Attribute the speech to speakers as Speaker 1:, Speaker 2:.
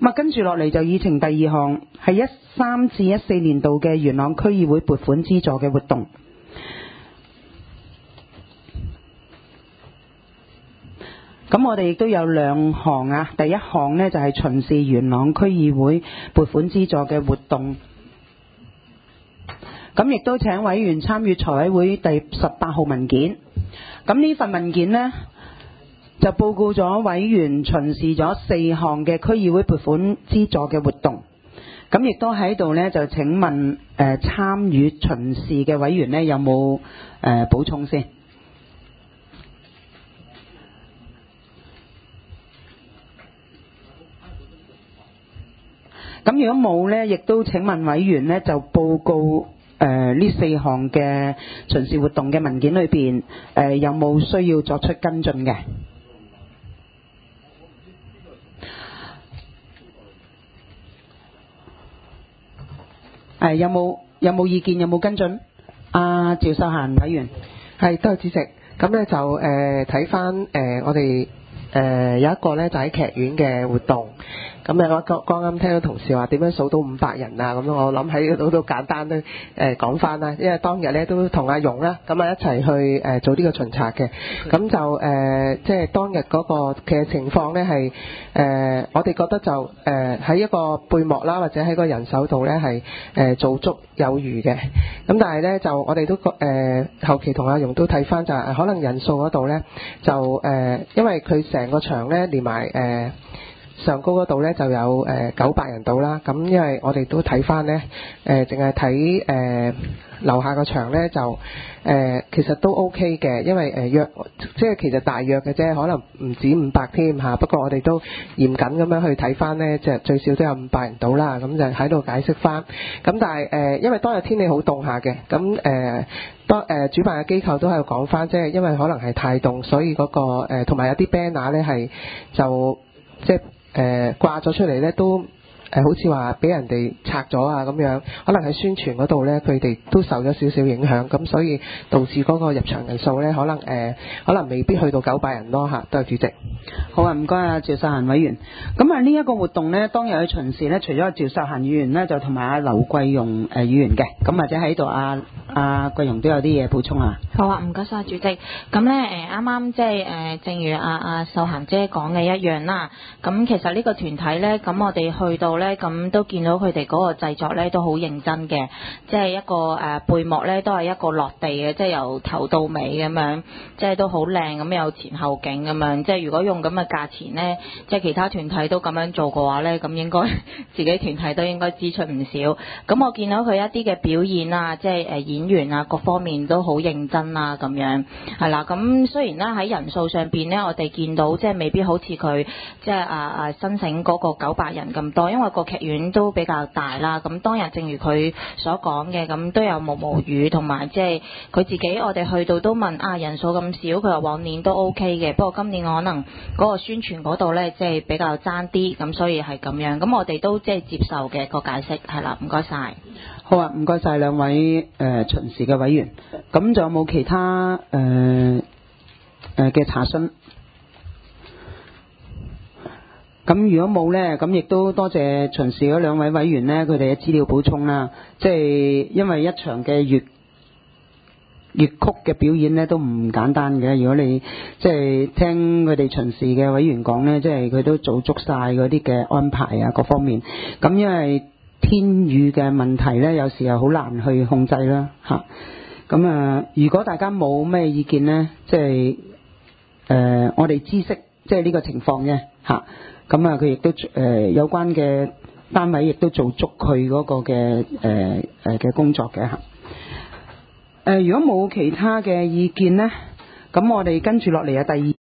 Speaker 1: 跟住落嚟就議程第二項係13至14年度嘅元朗區議會撥款資助嘅活動。咁我哋亦都有兩項啊，第一項呢，就係巡視元朗區議會撥款資助嘅活動。咁亦都請委員參閱財委會第18號文件。咁呢份文件呢，就報告咗委員巡視咗4項嘅區議會撥款資助嘅活動。咁亦都喺度呢，就請問參與巡視嘅委員呢，有冇補充先？咁如果冇呢，亦都請問委員呢，就報告呢4項嘅巡視活動嘅文件裏邊有冇需要作出跟進嘅？有冇意見？有冇跟進？趙秀嫻委員。
Speaker 2: 係，多謝主席。咁咧就睇翻我哋有一個咧就喺劇院嘅活動。咁我剛啱聽到同事話點樣數到500人啊，咁我諗喺度都簡單咧講翻啦，因為當日咧都同阿容啦咁一齊去做呢個巡查嘅，咁就即係當日嗰個嘅情況咧係我哋覺得就喺一個背幕啦或者喺個人手度咧係做足有餘嘅，咁但係咧就我哋都後期同阿容都睇翻就係可能人數嗰度咧就因為佢成個場咧連埋上高嗰度咧就有900人到啦，咁因為我哋都睇翻咧淨係睇樓下個場咧就其實都 OK 嘅，因為約即係其實大約嘅啫，可能唔止500添嚇，不過我哋都嚴謹咁樣去睇翻咧，即係最少都有500人到啦，咁就喺度解釋翻。咁但係因為當日天氣好凍下嘅，咁主辦嘅機構都喺度講翻，即係因為可能係太凍，所以嗰個同埋有啲 banner 咧係就即係掛咗出嚟咧都好似話俾人哋拆咗啊咁樣，可能喺宣傳嗰度咧佢哋都受咗少少影響，咁所以導致嗰個入場人數咧可能未必去到900人咯嚇。多謝主席。
Speaker 1: 好啊，唔該啊，趙秀嫻委員。咁呢一個活動呢，當日去巡視呢，除咗趙秀嫻議員呢，就同埋劉桂容議員嘅，咁或者喺度桂容都有啲嘢補充啊。
Speaker 3: 好啊，唔該晒主席。咁呢，啱啱即係正如阿秀嫻姐講嘅一樣啦。咁其實呢個團體呢，咁我哋去到呢，咁都見到佢哋嗰個製作呢都好認真嘅，即係一個背幕呢都係一個落地嘅，即係由頭到尾咁樣，即係都好靚咁有前後景咁樣。即係如果用咁嘅價錢呢，即係其他團體都咁樣做嘅話呢，咁應該自己團體都應該支出唔少。咁我見到佢一啲嘅表演啊，即係演員啊各方面都好認真啊咁樣，係啦。咁雖然呢，喺人數上邊呢，我哋見到即係未必好似佢即係申請嗰個900人咁多，因為個劇院都比較大啦。咁當日正如佢所講嘅，咁都有毛雨，同埋即係佢自己我哋去到都問人數咁少，佢話往年都 OK 嘅，不過今年可能嗰個宣傳嗰度呢，即係比較爭啲，咁所以係咁樣。咁我哋都即係接受嘅個解釋，係啦，唔該晒。
Speaker 1: 好啊，唔該晒兩位巡視嘅委員。咁仲有冇其他嘅查詢？咁如果冇呢，咁亦都多謝巡視嗰兩位委員呢，佢哋嘅資料補充啦。即係因為一場嘅粵曲嘅表演呢都唔簡單嘅。如果你即係聽佢哋巡視嘅委員講呢，即係佢都做足晒嗰啲嘅安排啊，各方面。咁因為天雨嘅問題呢，有時候好難去控制啦嚇。咁如果大家冇咩意見呢，即係我哋知悉即係呢個情況嘅嚇。咁佢亦都有關嘅單位亦都做足佢嗰個嘅嘅工作嘅嚇。如果冇其他嘅意見呢，咁我哋跟住落嚟第二